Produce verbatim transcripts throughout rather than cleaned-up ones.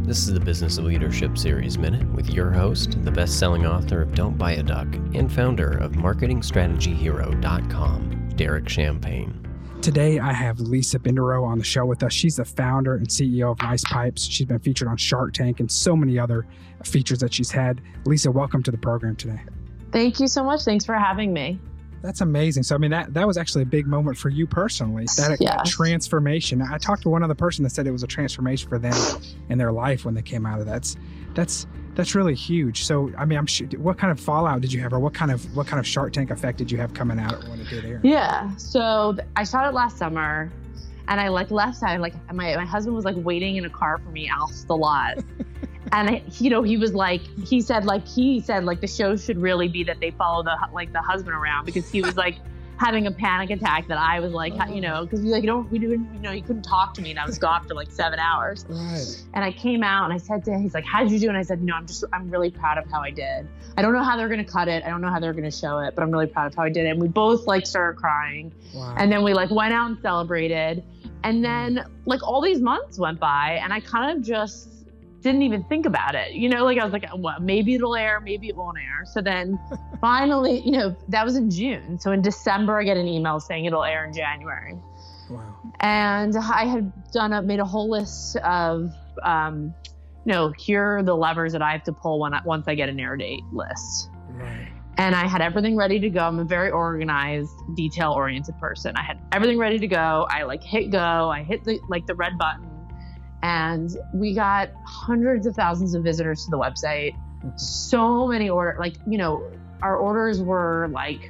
This is the Business of Leadership Series Minute with your host, the best-selling author of Don't Buy a Duck and founder of marketing strategy hero dot com, Derek Champagne. Today, I have Lisa Bindero on the show with us. She's the founder and C E O of Nice Pipes. She's been featured on Shark Tank and so many other features that she's had. Lisa, welcome to the program today. Thank you so much. Thanks for having me. That's amazing. So, I mean, that, that was actually a big moment for you personally, that, yes. that transformation. I talked to one other person that said it was a transformation for them in their life when they came out of that. That's, that's, that's really huge. So, I mean, I'm sure, what kind of fallout did you have, or what kind of, what kind of Shark Tank effect did you have coming out when it did air? Yeah. So I shot it last summer and I like left, I like, my, my husband was like waiting in a car for me out the lot. And, I, you know, he was like, he said, like, he said, like, the show should really be that they follow the, like, the husband around, because he was, like, having a panic attack that I was, like, oh. you know, because we, like, you don't, we didn't, you know, he couldn't talk to me, and I was gone for, like, seven hours. Right. And I came out, and I said to him, he's like, how did you do? And I said, no, I'm just, I'm really proud of how I did. I don't know how they're going to cut it. I don't know how they're going to show it, but I'm really proud of how I did it. And we both, like, started crying. Wow. And then we, like, went out and celebrated. And then, like, all these months went by, and I kind of just didn't even think about it. You know, like I was like, well, maybe it'll air, maybe it won't air. So then finally, you know, that was in June. So in December, I get an email saying it'll air in January. Wow. And I had done a, made a whole list of, um, you know, here are the levers that I have to pull when I, once I get an air date list. Right. And I had everything ready to go. I'm a very organized, detail-oriented person. I had everything ready to go. I like hit go. I hit the, like the red button. And we got hundreds of thousands of visitors to the website. So many order, like, you know, our orders were like,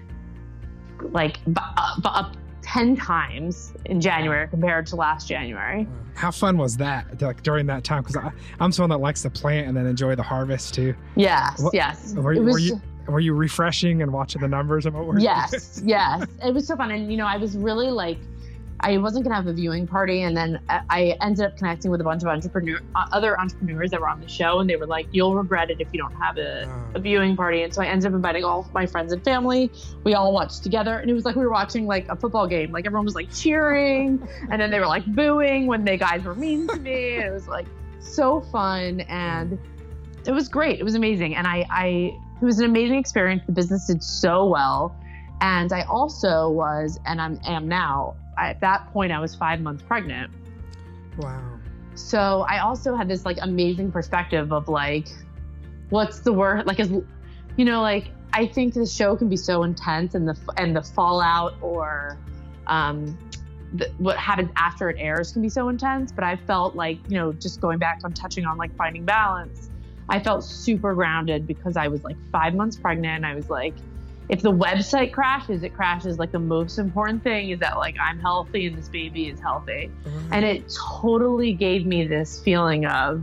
like up, up ten times in January compared to last January. How fun was that, like, during that time? Because I'm someone that likes to plant and then enjoy the harvest too. Yes, what, yes. Were, it was, were you were you refreshing and watching the numbers and what were? Yes, yes. It was so fun, and you know, I was really like, I wasn't going to have a viewing party. And then I ended up connecting with a bunch of entrepreneur, uh, other entrepreneurs that were on the show. And they were like, you'll regret it if you don't have a, oh. a viewing party. And so I ended up inviting all of my friends and family. We all watched together. And it was like we were watching like a football game. Like everyone was like cheering. And then they were like booing when the guys were mean to me. And it was like so fun. And it was great. It was amazing. And I, I, it was an amazing experience. The business did so well. And I also was, and I'm am now, at that point, I was five months pregnant. Wow. So I also had this like amazing perspective of like, what's the word? Like, as you know, like I think the show can be so intense, and the and the fallout or um, the, what happens after it airs can be so intense. But I felt like, you know, just going back on touching on like finding balance, I felt super grounded because I was like five months pregnant. And I was like, if the website crashes, it crashes. Like the most important thing is that like I'm healthy and this baby is healthy. Mm-hmm. And it totally gave me this feeling of,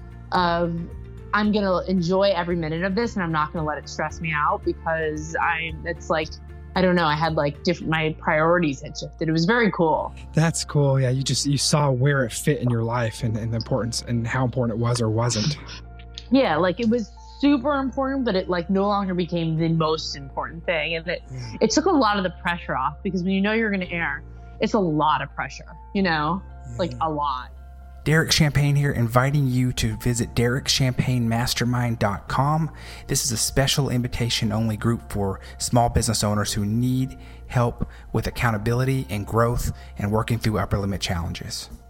of I'm going to enjoy every minute of this, and I'm not going to let it stress me out, because I, it's like, I don't know, I had like different, my priorities had shifted. It was very cool. That's cool. Yeah. You just, you saw where it fit in your life and, and the importance and how important it was or wasn't. Yeah. Like it was super important, but it like no longer became the most important thing. And it, yeah. it took a lot of the pressure off, because when you know you're going to air, it's a lot of pressure, you know, yeah. like a lot. Derek Champagne here, inviting you to visit derek champagne mastermind dot com. This is a special invitation only group for small business owners who need help with accountability and growth and working through upper limit challenges.